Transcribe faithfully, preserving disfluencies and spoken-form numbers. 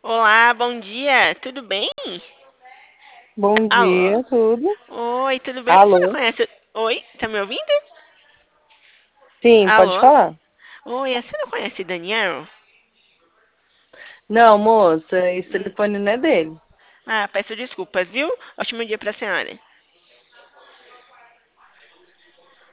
Olá, bom dia, tudo bem? Bom Alô? dia, tudo? Oi, tudo bem? Você não Alô? conhece. Oi, tá me ouvindo? Sim, pode Alô? falar. Oi, você não conhece Daniel? Não, moça, esse Hum, telefone não é dele. Ah, peço desculpas, viu? Ótimo dia pra senhora.